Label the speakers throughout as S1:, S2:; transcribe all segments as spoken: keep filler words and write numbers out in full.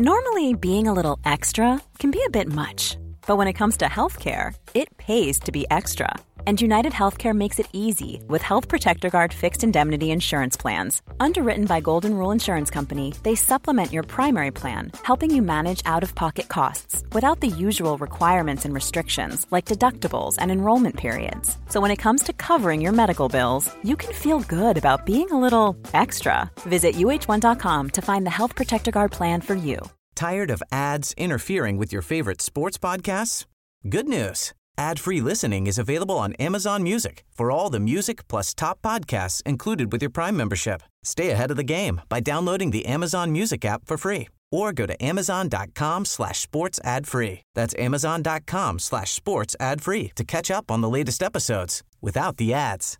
S1: Normally, being a little extra can be a bit much, but when it comes to healthcare, it pays to be extra. And United Healthcare makes it easy with Health Protector Guard fixed indemnity insurance plans. Underwritten by Golden Rule Insurance Company, they supplement your primary plan, helping you manage out-of-pocket costs without the usual requirements and restrictions like deductibles and enrollment periods. So when it comes to covering your medical bills, you can feel good about being a little extra. Visit U H one dot com to find the Health Protector Guard plan for you.
S2: Tired of ads interfering with your favorite sports podcasts? Good news. Ad-free listening is available on Amazon Music for all the music plus top podcasts included with your Prime membership. Stay ahead of the game by downloading the Amazon Music app for free or go to amazon.com slash sports ad free. That's amazon.com slash sports ad free to catch up on the latest episodes without the ads.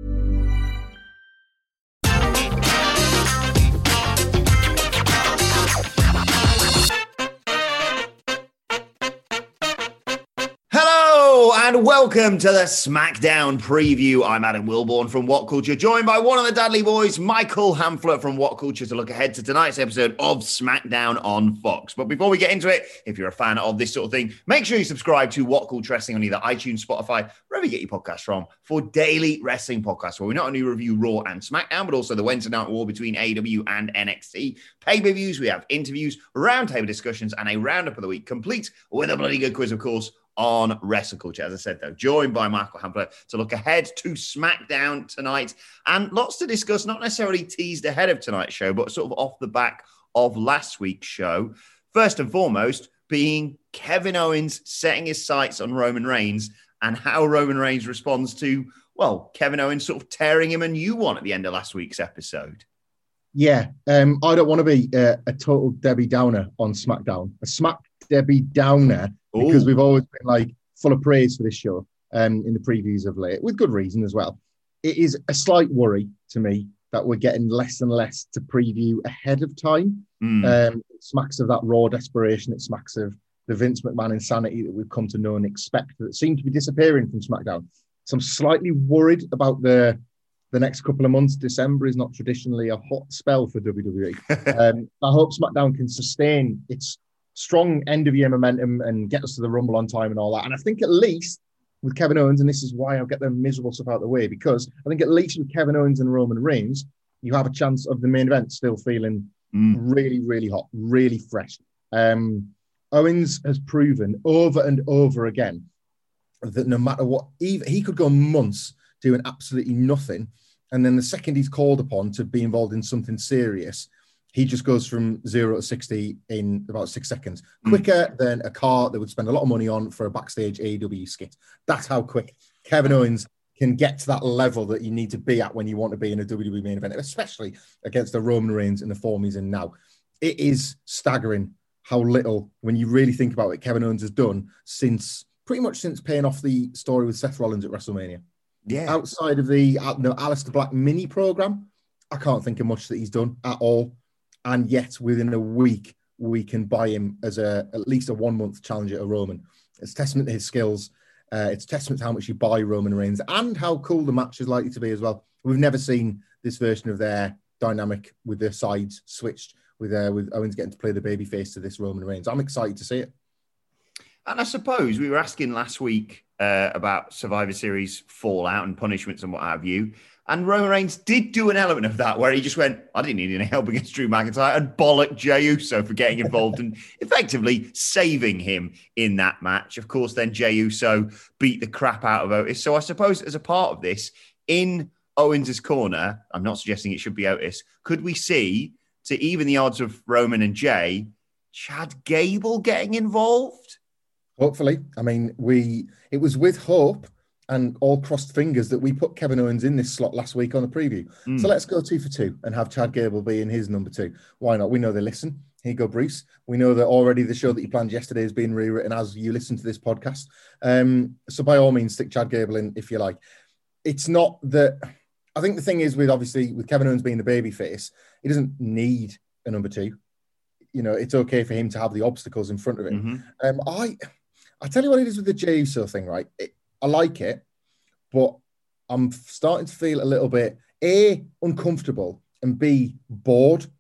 S3: And welcome to the SmackDown preview. I'm Adam Wilborn from What Culture, joined by one of the Dudley boys, Michael Hamflett from What Culture, to look ahead to tonight's episode of SmackDown on Fox. But before we get into it, if you're a fan of this sort of thing, make sure you subscribe to What Culture Wrestling on either iTunes, Spotify, wherever you get your podcasts from, for daily wrestling podcasts where we not only review Raw and SmackDown, but also the Wednesday Night War between A E W and N X T. Pay-per-views, we have interviews, roundtable discussions, and a roundup of the week, complete with a bloody good quiz, of course, on Wrestle Culture. As I said, though, joined by Michael Hamflett to look ahead to SmackDown tonight, and lots to discuss, not necessarily teased ahead of tonight's show, but sort of off the back of last week's show. First and foremost, being Kevin Owens setting his sights on Roman Reigns and how Roman Reigns responds to, well, Kevin Owens sort of tearing him a new one at the end of last week's episode.
S4: Yeah, um, I don't want to be uh, a total Debbie Downer on SmackDown. A Smack Debbie Downer, because Ooh. We've always been like full of praise for this show um, in the previews of late, with good reason as well. It is a slight worry to me that we're getting less and less to preview ahead of time. Mm. Um, it smacks of that Raw desperation. It smacks of the Vince McMahon insanity that we've come to know and expect that seem to be disappearing from SmackDown. So I'm slightly worried about the the next couple of months. December is not traditionally a hot spell for W W E. um, I hope SmackDown can sustain its strong end-of-year momentum and get us to the Rumble on time and all that. And I think at least with Kevin Owens, and this is why I'll get the miserable stuff out of the way, because I think at least with Kevin Owens and Roman Reigns, you have a chance of the main event still feeling mm. really, really hot, really fresh. Um, Owens has proven over and over again that no matter what, even, he could go months doing absolutely nothing, and then the second he's called upon to be involved in something serious, he just goes from zero to sixty in about six seconds, quicker mm. than a car that would spend a lot of money on for a backstage A E W skit. That's how quick Kevin Owens can get to that level that you need to be at when you want to be in a W W E main event, especially against the Roman Reigns in the form he's in now. It is staggering how little, when you really think about it, Kevin Owens has done since, pretty much since paying off the story with Seth Rollins at WrestleMania. Yeah. Outside of the uh, no, Aleister Black mini program, I can't think of much that he's done at all. And yet, within a week, we can buy him as a at least a one-month challenger to Roman. It's testament to his skills. Uh, it's testament to how much you buy Roman Reigns and how cool the match is likely to be as well. We've never seen this version of their dynamic with their sides switched, with uh, with Owens getting to play the babyface to this Roman Reigns. I'm excited to see it.
S3: And I suppose we were asking last week uh, about Survivor Series fallout and punishments and what have you. And Roman Reigns did do an element of that where he just went, I didn't need any help against Drew McIntyre, and bollocked Jey Uso for getting involved and effectively saving him in that match. Of course, then Jey Uso beat the crap out of Otis. So I suppose as a part of this, in Owens' corner, I'm not suggesting it should be Otis, could we see, to even the odds of Roman and Jey, Chad Gable getting involved?
S4: Hopefully. I mean, we it was with hope and all crossed fingers that we put Kevin Owens in this slot last week on the preview. Mm. So let's go two for two and have Chad Gable be in his number two. Why not? We know they listen. Here you go, Bruce. We know that already the show that you planned yesterday is being rewritten as you listen to this podcast. Um, so by all means, stick Chad Gable in if you like. It's not that... I think the thing is with, obviously, with Kevin Owens being the babyface, he doesn't need a number two. You know, it's okay for him to have the obstacles in front of him. Mm-hmm. Um, I... I tell you what it is with the Jey Uso thing, right? It, I like it, but I'm starting to feel a little bit, A, uncomfortable, and B, bored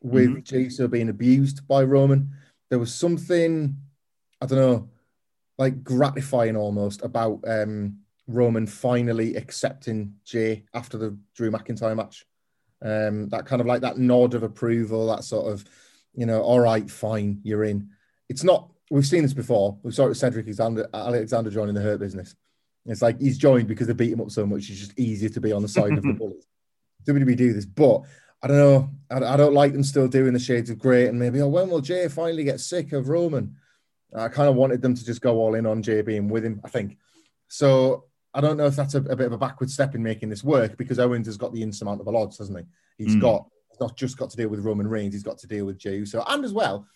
S4: with
S3: mm-hmm.
S4: Jey Uso being abused by Roman. There was something, I don't know, like gratifying almost about um, Roman finally accepting Jey after the Drew McIntyre match. Um, that kind of like that nod of approval, that sort of, you know, all right, fine, you're in. It's not, we've seen this before. We saw it with Cedric Alexander, Alexander joining the Hurt Business. It's like he's joined because they beat him up so much. It's just easier to be on the side of the bullies. W W E do this, but I don't know. I, I don't like them still doing the shades of grey and maybe, oh, when will Jey finally get sick of Roman? I kind of wanted them to just go all in on Jey being with him, I think. So I don't know if that's a, a bit of a backward step in making this work because Owens has got the insurmountable odds, hasn't he? He's mm. got, he's not just got to deal with Roman Reigns, he's got to deal with Jey Uso. And as well,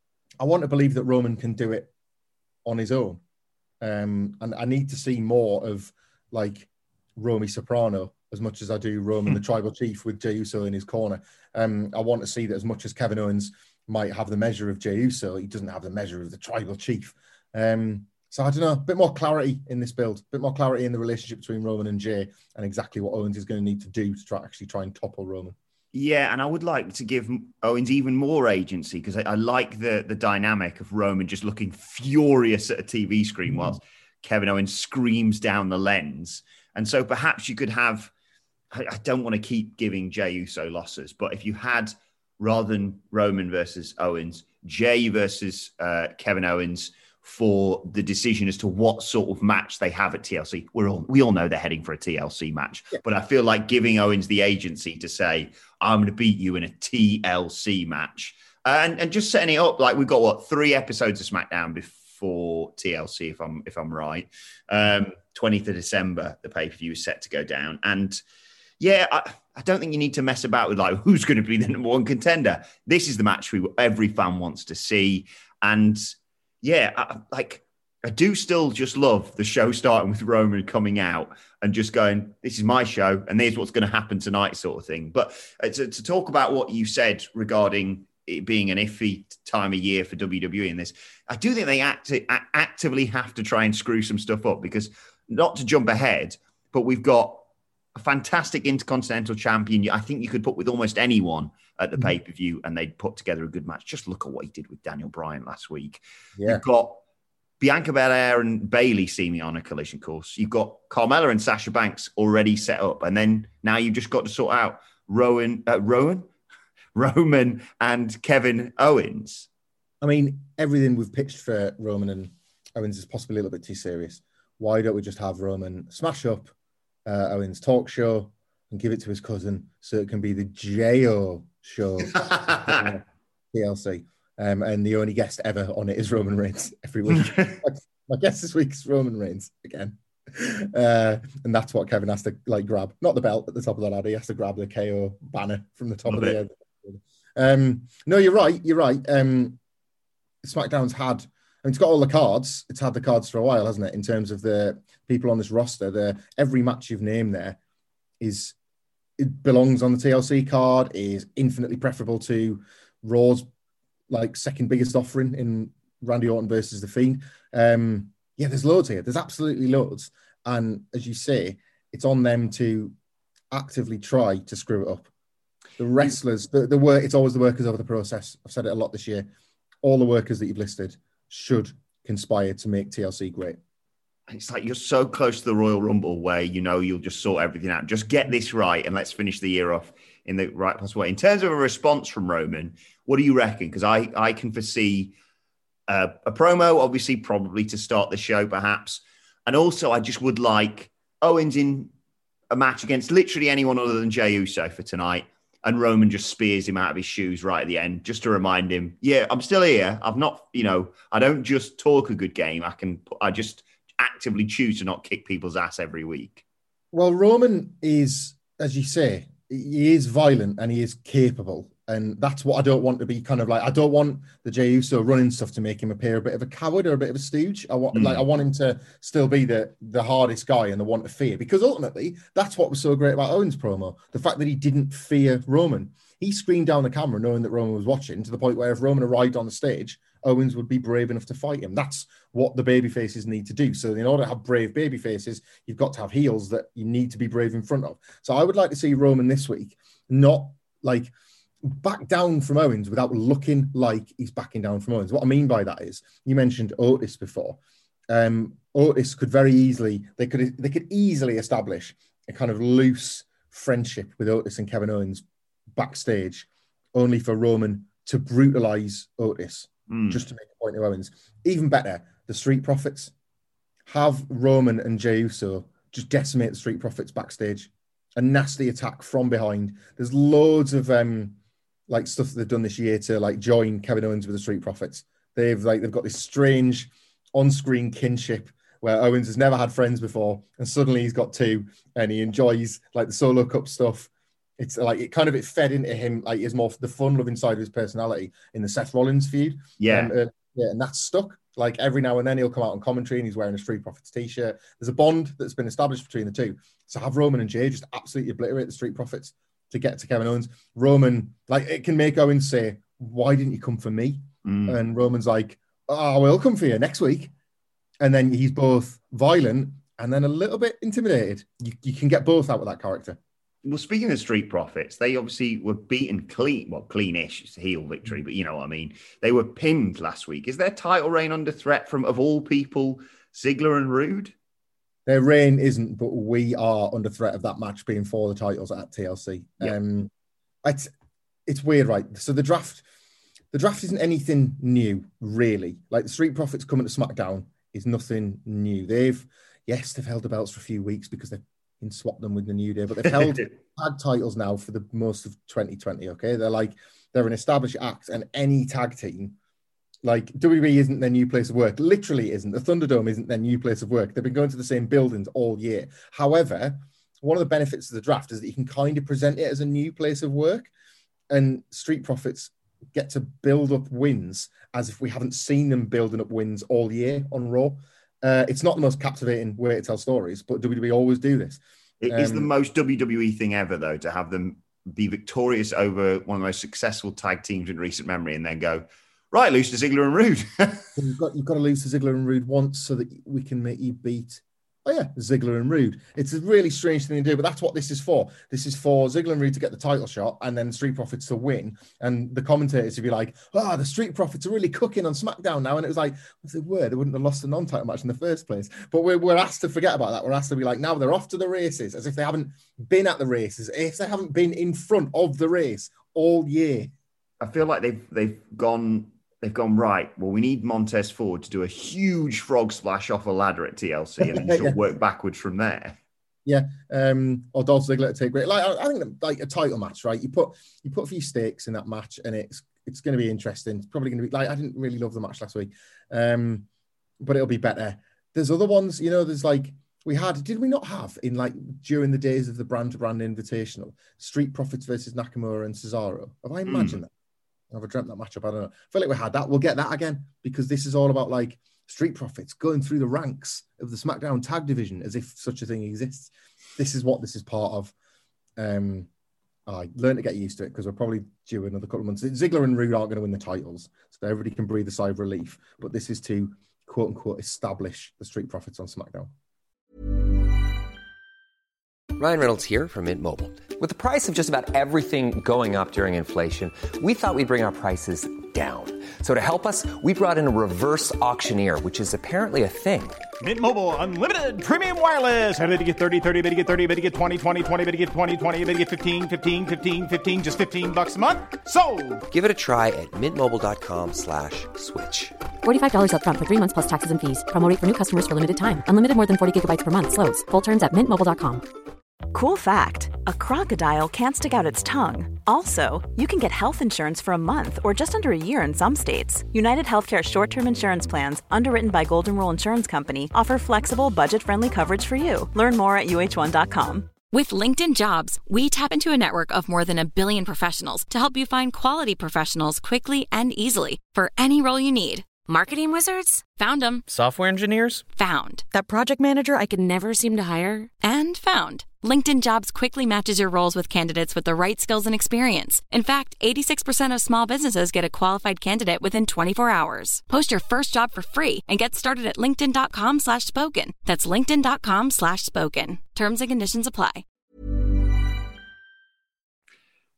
S4: I want to believe that Roman can do it on his own. Um, and I need to see more of like Romy Soprano as much as I do Roman, the tribal chief with Jey Uso in his corner. Um, I want to see that as much as Kevin Owens might have the measure of Jey Uso, he doesn't have the measure of the tribal chief. Um, so I don't know, a bit more clarity in this build, a bit more clarity in the relationship between Roman and Jey and exactly what Owens is going to need to do to try actually try and topple Roman.
S3: Yeah, and I would like to give Owens even more agency because I, I like the the dynamic of Roman just looking furious at a T V screen mm. whilst Kevin Owens screams down the lens. And so perhaps you could have, I, I don't want to keep giving Jey Uso losses, but if you had, rather than Roman versus Owens, Jey versus uh, Kevin Owens for the decision as to what sort of match they have at T L C. We're all, we all know they're heading for a T L C match, yeah. but I feel like giving Owens the agency to say, I'm going to beat you in a T L C match. Uh, and, and just setting it up, like we've got, what, three episodes of SmackDown before T L C, if I'm if I'm right. Um, twentieth of December, the pay-per-view is set to go down. And yeah, I, I don't think you need to mess about with like who's going to be the number one contender. This is the match we every fan wants to see. And yeah, I, like I do still just love the show starting with Roman coming out and just going, this is my show and here's what's going to happen tonight sort of thing. But uh, to, to talk about what you said regarding it being an iffy time of year for W W E in this, I do think they act, actively have to try and screw some stuff up because not to jump ahead, but we've got a fantastic Intercontinental champion. I think you could put with almost anyone at the mm-hmm. pay-per-view and they'd put together a good match. Just look at what he did with Daniel Bryan last week. Yeah. You've got Bianca Belair and Bayley seeming on a collision course. You've got Carmella and Sasha Banks already set up. And then now you've just got to sort out Rowan, uh, Rowan, Roman and Kevin Owens.
S4: I mean, everything we've pitched for Roman and Owens is possibly a little bit too serious. Why don't we just have Roman smash up uh, Owens' talk show and give it to his cousin so it can be the J O show uh, T L C. Um, and the only guest ever on it is Roman Reigns every week. My guest this week is Roman Reigns again. Uh, and that's what Kevin has to like grab. Not the belt at the top of that ladder. He has to grab the K O banner from the top Love of the head. Um, no, you're right. You're right. Um, SmackDown's had, I mean, it's got all the cards. It's had the cards for a while, hasn't it? In terms of the people on this roster, the every match you've named there is it belongs on the T L C card. Is infinitely preferable to Raw's like second biggest offering in Randy Orton versus The Fiend. Um, yeah, there's loads here. There's absolutely loads. And as you say, it's on them to actively try to screw it up. The wrestlers, the, the work, it's always the workers over the process. I've said it a lot this year. All the workers that you've listed should conspire to make T L C great.
S3: It's like you're so close to the Royal Rumble where you know you'll just sort everything out. Just get this right and let's finish the year off in the right possible way. In terms of a response from Roman, what do you reckon? Because I, I can foresee uh, a promo, obviously, probably to start the show, perhaps. And also, I just would like Owens in a match against literally anyone other than Jey Uso for tonight. And Roman just spears him out of his shoes right at the end, just to remind him, yeah, I'm still here. I've not, you know, I don't just talk a good game. I can, I just actively choose to not kick people's ass every week.
S4: Well, Roman is, as you say, he is violent and he is capable. And that's what I don't want to be kind of like. I don't want the Jey Uso running stuff to make him appear a bit of a coward or a bit of a stooge. I want, mm. like, I want him to still be the, the hardest guy and the one to fear, because ultimately that's what was so great about Owens' promo. The fact that he didn't fear Roman. He screamed down the camera knowing that Roman was watching, to the point where if Roman arrived on the stage, Owens would be brave enough to fight him. That's what the baby faces need to do. So in order to have brave baby faces, you've got to have heels that you need to be brave in front of. So I would like to see Roman this week, not like back down from Owens without looking like he's backing down from Owens. What I mean by that is, you mentioned Otis before. Um, Otis could very easily, they could they could easily establish a kind of loose friendship with Otis and Kevin Owens backstage, only for Roman to brutalise Otis, mm. just to make a point to Owens. Even better, the Street Profits. Have Roman and Jey Uso just decimate the Street Profits backstage. A nasty attack from behind. There's loads of um, like stuff that they've done this year to like join Kevin Owens with the Street Profits. They've like they've got this strange on-screen kinship where Owens has never had friends before, and suddenly he's got two, and he enjoys like the Solo Cup stuff. It's like it kind of it fed into him like is more the fun-loving side of his personality in the Seth Rollins feud.
S3: Yeah,
S4: um, uh, yeah, and that's stuck. Like every now and then he'll come out on commentary and he's wearing a Street Profits t-shirt. There's a bond that's been established between the two. So have Roman and Jey just absolutely obliterate the Street Profits to get to Kevin Owens. Roman, like it can make Owens say, "Why didn't you come for me?" Mm. And Roman's like, "Oh, I will come for you next week." And then he's both violent and then a little bit intimidated. You, you can get both out of that character.
S3: Well, speaking of Street Profits, they obviously were beaten clean, well, cleanish, it's a heel victory, but you know what I mean. They were pinned last week. Is their title reign under threat from, of all people, Ziggler and Rude?
S4: Their reign isn't, but we are under threat of that match being for the titles at T L C. Yep. Um, it's it's weird, right? So the draft, the draft isn't anything new, really. Like the Street Profits coming to SmackDown is nothing new. They've, yes, they've held the belts for a few weeks because they've been swapped them with the New Day, but they've held tag titles now for the most of twenty twenty, okay? They're like, they're an established act, and any tag team, like W W E isn't their new place of work. Literally isn't. The Thunderdome isn't their new place of work. They've been going to the same buildings all year. However, one of the benefits of the draft is that you can kind of present it as a new place of work, and Street Profits get to build up wins as if we haven't seen them building up wins all year on Raw. Uh, it's not the most captivating way to tell stories, but W W E always do this.
S3: It
S4: um,
S3: is the most W W E thing ever, though, to have them be victorious over one of the most successful tag teams in recent memory and then go, right, lose to Ziggler and Rude.
S4: you've got you've got to lose to Ziggler and Rude once so that we can make you beat, oh yeah, Ziggler and Rude. It's a really strange thing to do, but that's what this is for. This is for Ziggler and Rude to get the title shot and then Street Profits to win. And the commentators would be like, oh, the Street Profits are really cooking on SmackDown now. And it was like, if they were, they wouldn't have lost the non-title match in the first place. But we're, we're asked to forget about that. We're asked to be like, now they're off to the races, as if they haven't been at the races, if they haven't been in front of the race all year.
S3: I feel like they've they've gone... They've gone, right, well, we need Montez Ford to do a huge frog splash off a ladder at T L C and then sort
S4: yeah.
S3: of work backwards from there.
S4: Yeah, um, or Dolph Ziggler to take great. Like I, I think that, like a title match, right? You put you put a few stakes in that match, and it's it's going to be interesting. It's probably going to be like I didn't really love the match last week, um, but it'll be better. There's other ones, you know. There's like we had, did we not have in like during the days of the brand to brand invitational, Street Profits versus Nakamura and Cesaro? Have I imagined mm. that? Have I dreamt that matchup? I don't know. I feel like we had that. We'll get that again because this is all about like Street Profits going through the ranks of the SmackDown tag division as if such a thing exists. This is what this is part of. Um, I learned to get used to it because we're probably due another couple of months. Ziggler and Rude aren't going to win the titles, so everybody can breathe a sigh of relief. But this is to quote unquote establish the Street Profits on SmackDown.
S5: Ryan Reynolds here from Mint Mobile. With the price of just about everything going up during inflation, we thought we'd bring our prices down. So to help us, we brought in a reverse auctioneer, which is apparently a thing.
S6: Mint Mobile Unlimited Premium Wireless. How to get thirty, thirty, how to get thirty, how to get twenty, twenty, twenty, how to get twenty, twenty, how to get fifteen, fifteen, fifteen, fifteen, just fifteen bucks a month? Sold!
S5: Give it a try at mintmobile.com slash switch.
S7: forty-five dollars up front for three months plus taxes and fees. Promo rate for new customers for limited time. Unlimited more than forty gigabytes per month. Slows full terms at mint mobile dot com.
S1: Cool fact, a crocodile can't stick out its tongue. Also, you can get health insurance for a month or just under a year in some states. United Healthcare short-term insurance plans, underwritten by Golden Rule Insurance Company, offer flexible, budget-friendly coverage for you. Learn more at U H one dot com.
S8: With LinkedIn Jobs, we tap into a network of more than a billion professionals to help you find quality professionals quickly and easily for any role you need. Marketing wizards? Found them.
S9: Software engineers?
S8: Found.
S7: That project manager I could never seem to hire?
S8: And found. LinkedIn Jobs quickly matches your roles with candidates with the right skills and experience. In fact, eighty-six percent of small businesses get a qualified candidate within twenty-four hours. Post your first job for free and get started at linkedin.com slash spoken. That's linkedin.com slash spoken. Terms and conditions apply.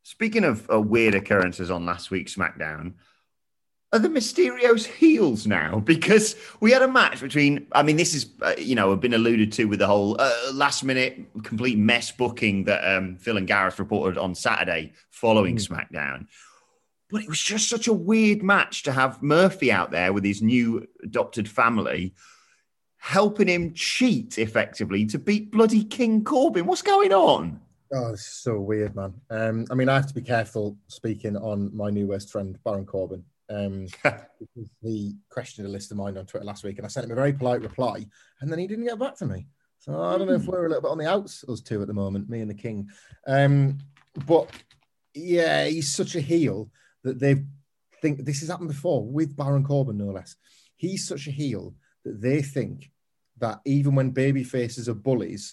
S3: Speaking of uh, weird occurrences on last week's SmackDown, are the Mysterios heels now? Because we had a match between, I mean, this is, uh, you know, been alluded to with the whole uh, last minute complete mess booking that um, Phil and Gareth reported on Saturday following mm. SmackDown. But it was just such a weird match to have Murphy out there with his new adopted family, helping him cheat effectively to beat bloody King Corbin. What's going on?
S4: Oh, it's so weird, man. Um, I mean, I have to be careful speaking on my new worst friend, Baron Corbin. Um, because he questioned a list of mine on Twitter last week, and I sent him a very polite reply, and then he didn't get back to me. So I don't know if we're a little bit on the outs, us two at the moment, me and the King. Um, but yeah, he's such a heel that they think this has happened before with Baron Corbin, no less. He's such a heel that they think that even when baby faces are bullies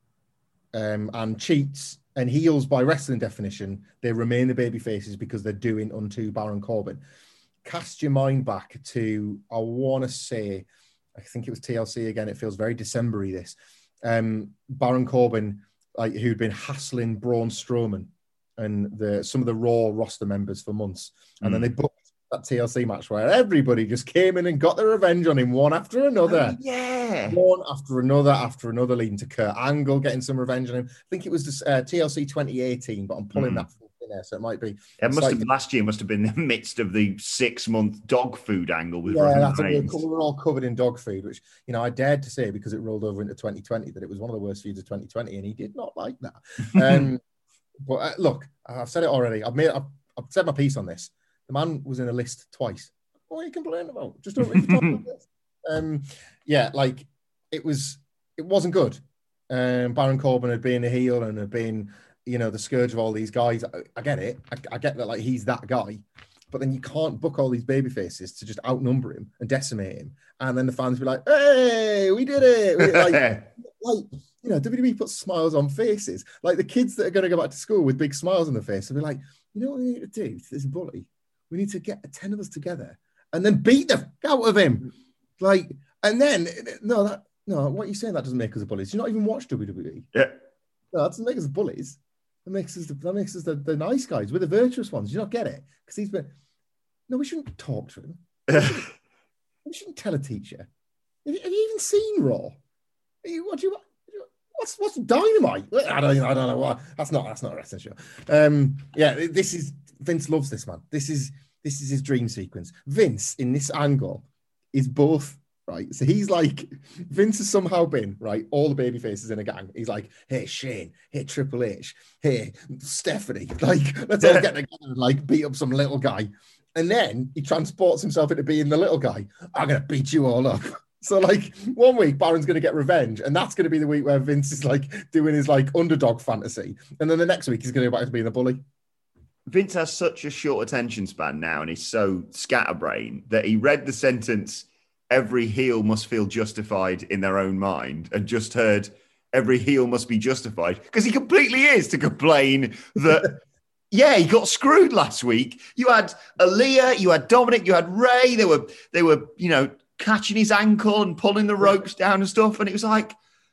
S4: um, and cheats and heels by wrestling definition, they remain the baby faces because they're doing unto Baron Corbin. Cast your mind back to, I want to say, I think it was T L C again. It feels very December-y, this. Um, Baron Corbin, like, who'd been hassling Braun Strowman and the some of the Raw roster members for months. And mm. then they booked that T L C match where everybody just came in and got their revenge on him one after another.
S3: Oh, yeah.
S4: One after another after another, leading to Kurt Angle getting some revenge on him. I think it was this, uh, T L C twenty eighteen, but I'm pulling mm. that in there, so it might be.
S3: It must like, have last year must have been in the midst of the six-month dog food angle with
S4: yeah,
S3: Roman
S4: that's
S3: Reigns.
S4: A, we were all covered in dog food, which, you know, I dared to say because it rolled over into twenty twenty that it was one of the worst feuds of twenty twenty, and he did not like that. Um, but uh, look, I've said it already. I've made, I've, I've said my piece on this. The man was in a list twice. What are you complaining about? Just don't really talk about this. Um, yeah, like it was, it wasn't good. Um, Baron Corbin had been a heel and had been, you know, the scourge of all these guys. I, I get it. I, I get that, like, he's that guy. But then you can't book all these baby faces to just outnumber him and decimate him. And then the fans be like, hey, we did it. We, like, like, you know, W W E puts smiles on faces. Like the kids that are going to go back to school with big smiles on their face will be like, you know what we need to do to this bully? We need to get ten of us together and then beat the out of him. Like, and then, no, that, no, what are you saying? That doesn't make us bullies. Do you not even watch W W E?
S3: Yeah.
S4: No, that doesn't make us bullies. That makes us the, that makes us the, the nice guys. We're the virtuous ones. Do you not get it? Because he's been, no, we shouldn't talk to him. We shouldn't, we shouldn't tell a teacher. Have you, have you even seen Raw? You, what do you, what's what's Dynamite? I don't I don't know what. That's not that's not a wrestling show. Um, yeah, this is Vince loves this man. This is this is his dream sequence. Vince in this angle is both. Right, so he's like, Vince has somehow been, right, all the baby faces in a gang. He's like, hey, Shane, hey, Triple H, hey, Stephanie, like, let's all get together and, like, beat up some little guy. And then he transports himself into being the little guy. I'm going to beat you all up. So, like, one week, Baron's going to get revenge, and that's going to be the week where Vince is, like, doing his, like, underdog fantasy. And then the next week, he's going to go back to being a bully.
S3: Vince has such a short attention span now, and he's so scatterbrained that he read the sentence, every heel must feel justified in their own mind, and just heard every heel must be justified, because he completely is to complain that, yeah, he got screwed last week. You had Aaliyah, you had Dominic, you had Ray. They were, they were, you know, catching his ankle and pulling the ropes down and stuff. And it was like,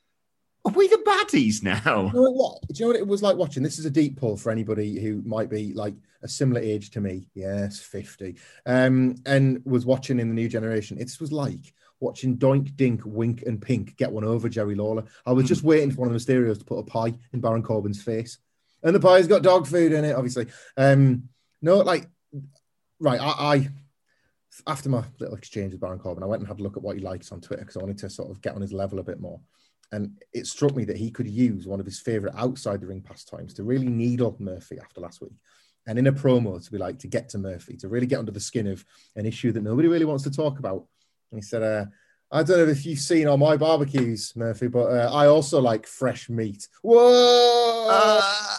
S3: are we the baddies now?
S4: You know what? Do you know what it was like watching? This is a deep pull for anybody who might be like a similar age to me. Yes, fifty. Um, and was watching in the new generation. It was like watching Doink, Dink, Wink, and Pink get one over Jerry Lawler. I was mm. just waiting for one of the Mysterios to put a pie in Baron Corbin's face. And the pie's got dog food in it, obviously. Um, no, like, right, I, I, after my little exchange with Baron Corbin, I went and had a look at what he likes on Twitter because I wanted to sort of get on his level a bit more. And it struck me that he could use one of his favourite outside the ring pastimes to really needle Murphy after last week. And in a promo to be like, to get to Murphy, to really get under the skin of an issue that nobody really wants to talk about. And he said, uh, I don't know if you've seen on my barbecues, Murphy, but uh, I also like fresh meat. Whoa! Uh...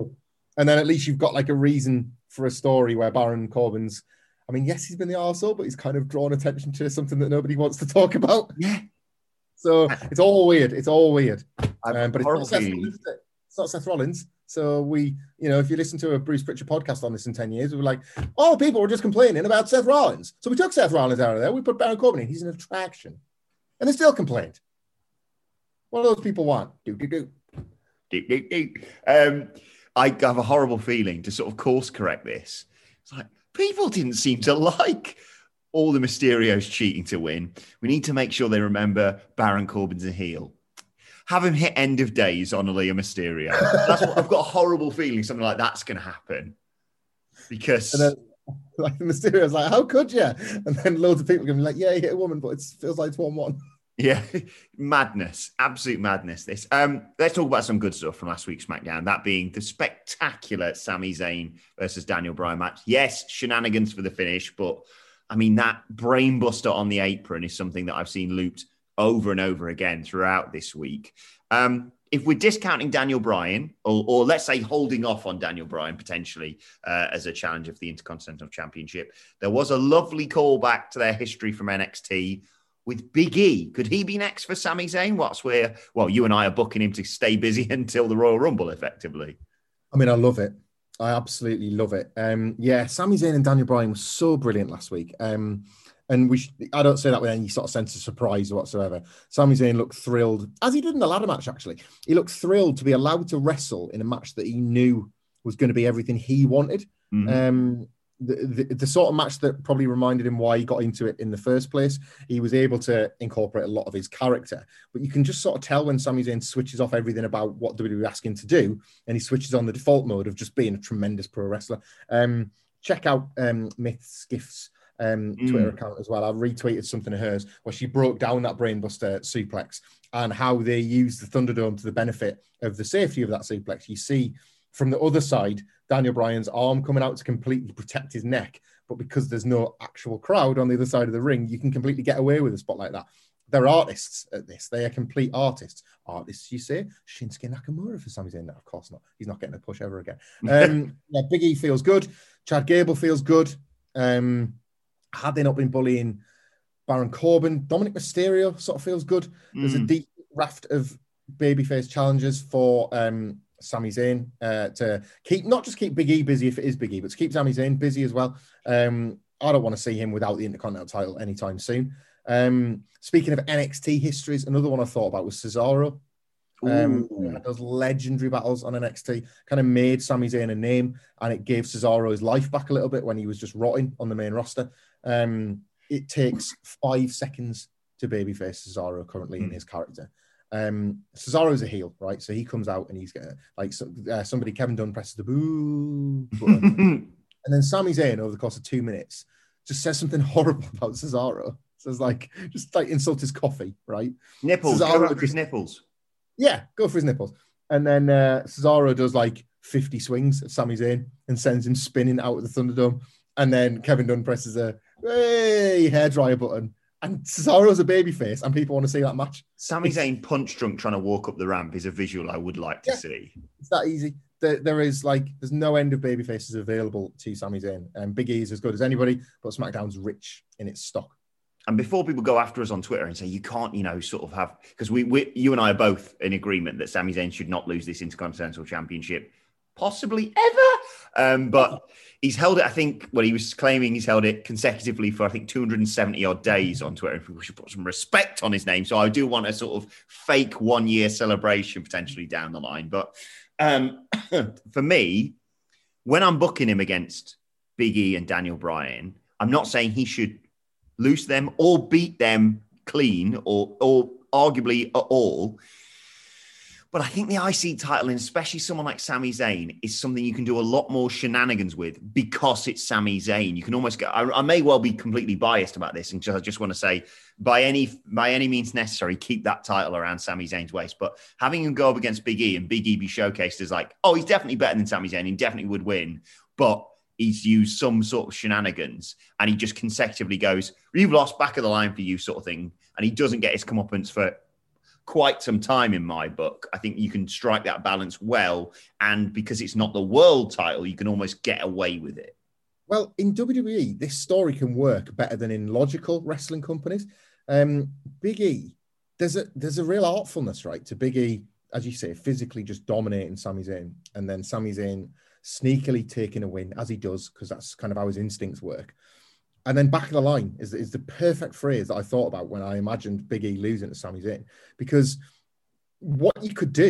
S4: And then at least you've got like a reason for a story where Baron Corbin's, I mean, yes, he's been the arsehole, but he's kind of drawn attention to something that nobody wants to talk about.
S3: Yeah.
S4: So it's all weird. It's all weird. Um, but it's not, Seth, it's not Seth Rollins. So we, you know, if you listen to a Bruce Pritchard podcast on this in ten years, we were like, oh, people were just complaining about Seth Rollins. So we took Seth Rollins out of there. We put Baron Corbin in. He's an attraction. And they still complained. What do those people want? Do, do, do.
S3: do, do, do. Um, I have a horrible feeling to sort of course correct this. It's like, people didn't seem to like all the Mysterios cheating to win. We need to make sure they remember Baron Corbin's a heel. Have him hit end of days on Aaliyah Mysterio. That's what I've got a horrible feeling something like that's going to happen. Because
S4: and then, like Mysterio's like, how could you? And then loads of people are going to be like, yeah, he hit a woman, but it feels like it's one one.
S3: Yeah, madness, absolute madness. This. Um, let's talk about some good stuff from last week's SmackDown. That being the spectacular Sami Zayn versus Daniel Bryan match. Yes, shenanigans for the finish, but I mean that brainbuster on the apron is something that I've seen looped over and over again throughout this week. Um, if we're discounting Daniel Bryan, or, or let's say holding off on Daniel Bryan potentially uh, as a challenger for the Intercontinental Championship, there was a lovely callback to their history from N X T with Big E. Could he be next for Sami Zayn? What's where, well, you and I are booking him to stay busy until the Royal Rumble, effectively.
S4: I mean, I love it. I absolutely love it. Um, yeah, Sami Zayn and Daniel Bryan were so brilliant last week. Um, and we, sh- I don't say that with any sort of sense of surprise whatsoever. Sami Zayn looked thrilled, as he did in the ladder match, actually. He looked thrilled to be allowed to wrestle in a match that he knew was going to be everything he wanted. Mm-hmm. Um, the, the, the sort of match that probably reminded him why he got into it in the first place. He was able to incorporate a lot of his character, but you can just sort of tell when Sami Zayn switches off everything about what W W E ask him to do, and he switches on the default mode of just being a tremendous pro wrestler. Um, check out um, Myth's Gifts um, mm. Twitter account as well. I retweeted something of hers where she broke down that brainbuster suplex and how they used the Thunderdome to the benefit of the safety of that suplex. You see from the other side, Daniel Bryan's arm coming out to completely protect his neck. But because there's no actual crowd on the other side of the ring, you can completely get away with a spot like that. They're artists at this. They are complete artists. Artists, you say? Shinsuke Nakamura for Sami Zayn? No, of course not. He's not getting a push ever again. Um, yeah, Big E feels good. Chad Gable feels good. Um, had they not been bullying Baron Corbin, Dominic Mysterio sort of feels good. Mm. There's a deep raft of babyface challenges for um, Sami Zayn uh, to keep, not just keep Big E busy if it is Big E, but to keep Sami Zayn busy as well. Um, I don't want to see him without the Intercontinental title anytime soon. Um, speaking of N X T histories, another one I thought about was Cesaro. Um, those legendary battles on N X T kind of made Sami Zayn a name, and it gave Cesaro his life back a little bit when he was just rotting on the main roster. Um, it takes five seconds to babyface Cesaro currently mm. in his character. Um, Cesaro's a heel, right? So he comes out and he's getting like uh, somebody, Kevin Dunn presses the boo button, and then Sami Zayn over the course of two minutes just says something horrible about Cesaro. Says like just like insult his coffee, right?
S3: Nipples,
S4: Cesaro
S3: go for his nipples.
S4: Yeah, go for his nipples. And then uh, Cesaro does like fifty swings at Sami Zayn and sends him spinning out of the Thunderdome. And then Kevin Dunn presses a hey hairdryer button. And Cesaro's a babyface, and people want to see that match.
S3: Sami Zayn punch drunk trying to walk up the ramp is a visual I would like to
S4: yeah,
S3: see.
S4: It's that easy. There, there is like, there's no end of babyfaces available to Sami Zayn. And Big E is as good as anybody, but SmackDown's rich in its stock.
S3: And before people go after us on Twitter and say, you can't, you know, sort of have, because we, we, you and I are both in agreement that Sami Zayn should not lose this Intercontinental Championship, possibly ever. Um, but he's held it, I think, well, he was claiming he's held it consecutively for, I think, two hundred seventy odd days on Twitter. We should put some respect on his name. So I do want a sort of fake one year celebration potentially down the line. But um, for me, when I'm booking him against Big E and Daniel Bryan, I'm not saying he should lose them or beat them clean or or arguably at all. But I think the I C title, and especially someone like Sami Zayn, is something you can do a lot more shenanigans with because it's Sami Zayn. You can almost go, I, I may well be completely biased about this, and just, I just want to say, by any by any means necessary, keep that title around Sami Zayn's waist. But having him go up against Big E and Big E be showcased as like, oh, he's definitely better than Sami Zayn, he definitely would win, but he's used some sort of shenanigans, and he just consecutively goes, we've lost, back of the line for you sort of thing. And he doesn't get his comeuppance for quite some time in my book. I think you can strike that balance well. And because it's not the world title, you can almost get away with it.
S4: Well, in W W E, this story can work better than in logical wrestling companies. Um, Big E, there's a, there's a real artfulness, right, to Big E, as you say, physically just dominating Sami Zayn, and then Sami Zayn sneakily taking a win, as he does, because that's kind of how his instincts work. And then back of the line is, is the perfect phrase that I thought about when I imagined Big E losing to Sami Zayn. Because what you could do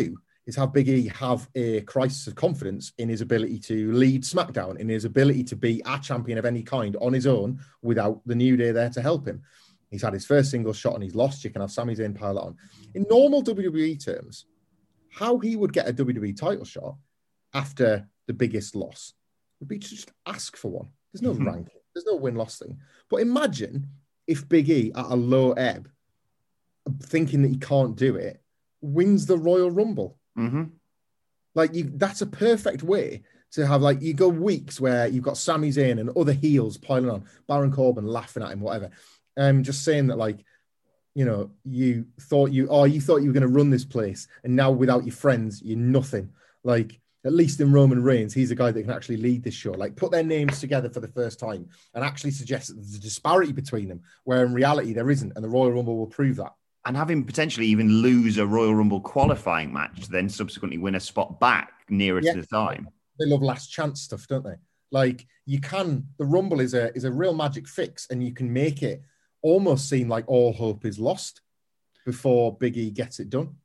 S4: is have Big E have a crisis of confidence in his ability to lead SmackDown, in his ability to be a champion of any kind on his own without the New Day there to help him. He's had his first single shot and he's lost. You can have Sami Zayn pile that on. In normal W W E terms, how he would get a W W E title shot after the biggest loss would be to just ask for one. There's no mm-hmm. ranking. There's no win-loss thing. But imagine if Big E, at a low ebb, thinking that he can't do it, wins the Royal Rumble.
S3: Mm-hmm.
S4: Like, you, that's a perfect way to have, like, you go weeks where you've got Sami Zayn and other heels piling on, Baron Corbin laughing at him, whatever. Um, just saying that, like, you know, you thought you, oh, you thought you were going to run this place, and now without your friends, you're nothing. Like, at least in Roman Reigns, he's a guy that can actually lead this show. Like, put their names together for the first time and actually suggest that there's a disparity between them, where in reality there isn't, and the Royal Rumble will prove that.
S3: And have him potentially even lose a Royal Rumble qualifying match, then subsequently win a spot back nearer yeah. to the time.
S4: They love last chance stuff, don't they? Like, you can, the Rumble is a is a real magic fix, and you can make it almost seem like all hope is lost before Big E gets it done.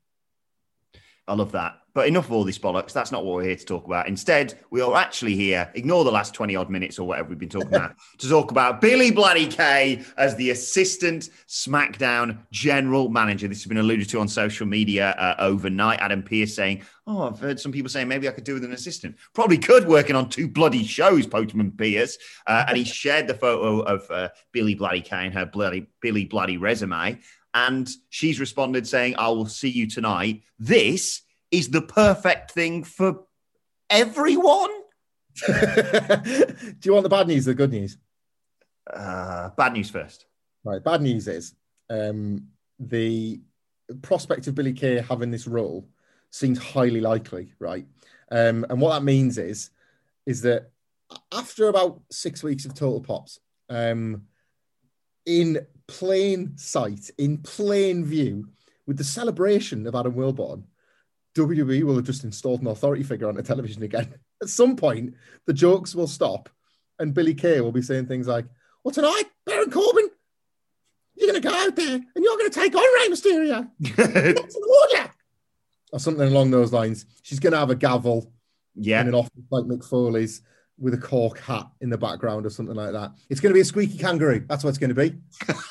S3: I love that. But enough of all this bollocks. That's not what we're here to talk about. Instead, we are actually here, ignore the last twenty odd minutes or whatever we've been talking about, to talk about Billy Bloody Kay as the assistant SmackDown general manager. This has been alluded to on social media uh, overnight. Adam Pearce saying, oh, I've heard some people saying maybe I could do with an assistant. Probably could, working on two bloody shows, Postman Pearce. Uh, and he shared the photo of uh, Billy Bloody Kay and her bloody Billy Bloody resume. And she's responded saying, I will see you tonight. This is the perfect thing for everyone.
S4: Do you want the bad news or the good news?
S3: Uh, bad news first.
S4: Right, bad news is um, the prospect of Billy Kay having this role seems highly likely, right? Um, and what that means is, is that after about six weeks of Total Pops, um, in plain sight, in plain view, with the celebration of Adam Wilborn, W W E will have just installed an authority figure on the television again. At some point, the jokes will stop and Billy Kay will be saying things like, well, tonight, Baron Corbin, you're going to go out there and you're going to take on Rey Mysterio. That's an order. Or something along those lines. She's going to have a gavel
S3: yeah.
S4: in an office like Mick Foley's with a cork hat in the background or something like that. It's going to be a squeaky kangaroo. That's what it's going to be.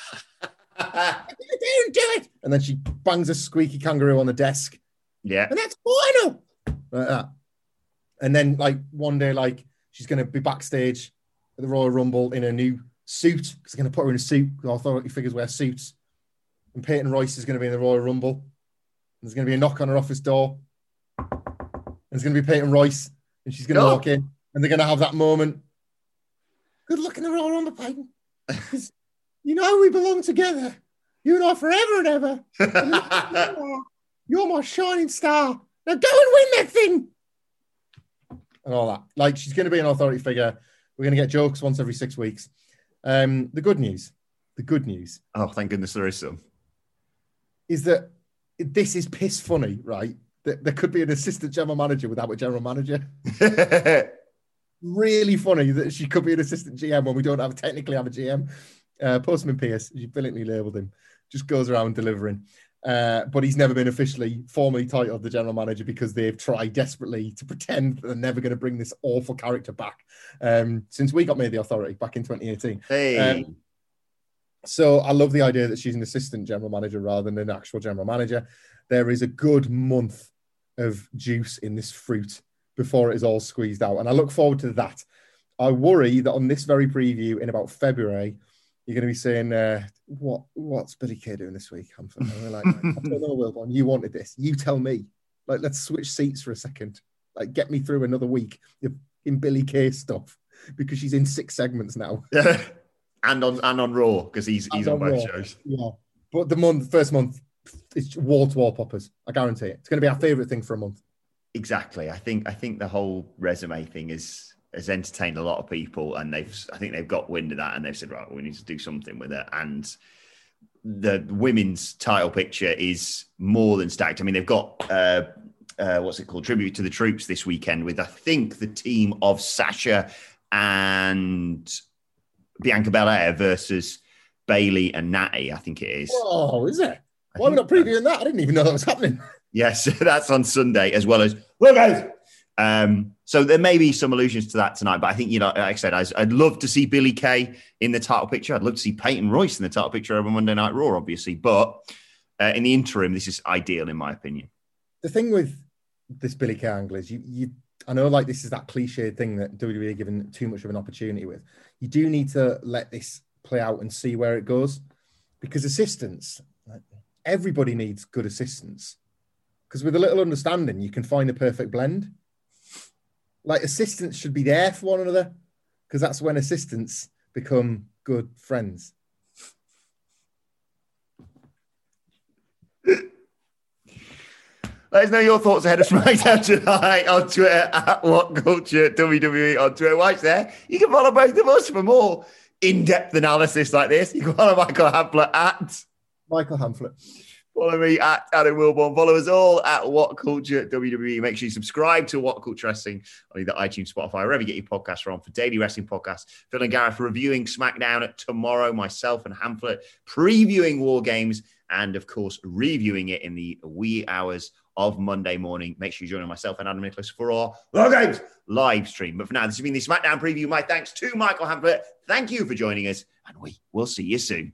S4: Don't do it. And then she bangs a squeaky kangaroo on the desk.
S3: Yeah.
S4: And that's final. Like that. And then, like, one day, like, she's going to be backstage at the Royal Rumble in a new suit, because they're going to put her in a suit. The authority figures wear suits. And Peyton Royce is going to be in the Royal Rumble. And there's going to be a knock on her office door. And it's going to be Peyton Royce. And she's going to oh. walk in. And they're going to have that moment. Good luck in the Royal Rumble, Peyton. You know we belong together. You and I forever and ever. And you're my shining star. Now go and win that thing. And all that. Like, she's going to be an authority figure. We're going to get jokes once every six weeks. Um, the good news, the good news.
S3: Oh, thank goodness there is some.
S4: Is that this is piss funny, right? That there could be an assistant general manager without a general manager. Really funny that she could be an assistant G M when we don't have technically have a G M. Uh, Postman Pearce, you brilliantly labelled him, just goes around delivering. Uh, but he's never been officially, formally titled the general manager because they've tried desperately to pretend that they're never going to bring this awful character back um, since we got made the authority back in twenty eighteen.
S3: Hey.
S4: Um, so I love the idea that she's an assistant general manager rather than an actual general manager. There is a good month of juice in this fruit before it is all squeezed out. And I look forward to that. I worry that on this very preview in about February, you're going to be saying, uh, "What? What's Billy Kay doing this week?" I'm like, I don't know, Wilborn. You wanted this. You tell me. Like, let's switch seats for a second. Like, get me through another week of in Billy Kay stuff because she's in six segments now.
S3: Yeah, and on and on Raw because he's he's on, on both
S4: Raw.
S3: shows.
S4: Yeah, but the month, first month, it's wall to wall poppers. I guarantee it. It's going to be our favorite thing for a month.
S3: Exactly. I think I think the whole resume thing is. has entertained a lot of people, and they've, I think they've got wind of that, and they've said, right, we need to do something with it. And the women's title picture is more than stacked. I mean, they've got, uh, uh, what's it called? Tribute to the Troops this weekend with, I think, the team of Sasha and Bianca Belair versus Bayley and Natty, I think it is.
S4: Oh, is it? Why are we not previewing that? I didn't even know that was happening.
S3: Yes, that's on Sunday as well as Wiggles. Um, so there may be some allusions to that tonight, but I think, you know, like I said, I'd love to see Billy Kay in the title picture. I'd love to see Peyton Royce in the title picture over Monday Night Raw, obviously. But uh, in the interim, this is ideal, in my opinion.
S4: The thing with this Billy Kay angle is you, you, I know like this is that cliched thing that W W E are given too much of an opportunity with. You do need to let this play out and see where it goes, because assistants, everybody needs good assistants, because with a little understanding, you can find a perfect blend. Like assistants should be there for one another, because that's when assistants become good friends.
S3: Let us know your thoughts ahead of SmackDown tonight on Twitter at WhatCulture W W E on Twitter. Watch there. You can follow both of us for more in-depth analysis like this. You can follow Michael Hamflett at
S4: Michael Hamflett.
S3: Follow me at Adam Wilborn. Follow us all at WhatCulture W W E. Make sure you subscribe to What Culture Wrestling on either iTunes, Spotify, wherever you get your podcasts from for daily wrestling podcasts. Phil and Gareth reviewing SmackDown tomorrow. Myself and Hamflett previewing War Games and, of course, reviewing it in the wee hours of Monday morning. Make sure you join myself and Adam Nicholas for our War Games live stream. But for now, this has been the SmackDown preview. My thanks to Michael Hamflett. Thank you for joining us, and we will see you soon.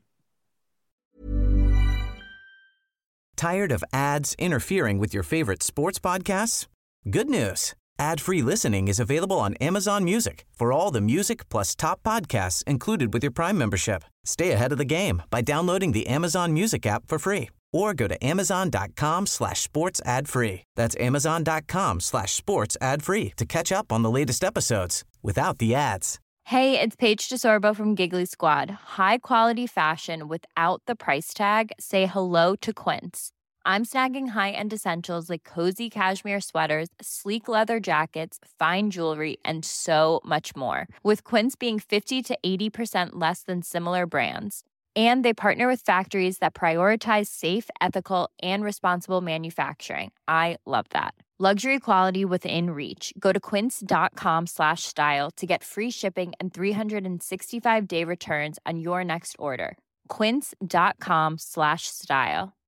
S2: Tired of ads interfering with your favorite sports podcasts? Good news. Ad-free listening is available on Amazon Music for all the music plus top podcasts included with your Prime membership. Stay ahead of the game by downloading the Amazon Music app for free or go to amazon.com slash sports ad free. That's amazon.com slash sports ad free to catch up on the latest episodes without the ads.
S9: Hey, it's Paige DeSorbo from Giggly Squad. High quality fashion without the price tag. Say hello to Quince. I'm snagging high-end essentials like cozy cashmere sweaters, sleek leather jackets, fine jewelry, and so much more. With Quince being fifty to eighty percent less than similar brands. And they partner with factories that prioritize safe, ethical, and responsible manufacturing. I love that. Luxury quality within reach. Go to quince.com slash style to get free shipping and three sixty-five day returns on your next order. Quince.com slash style.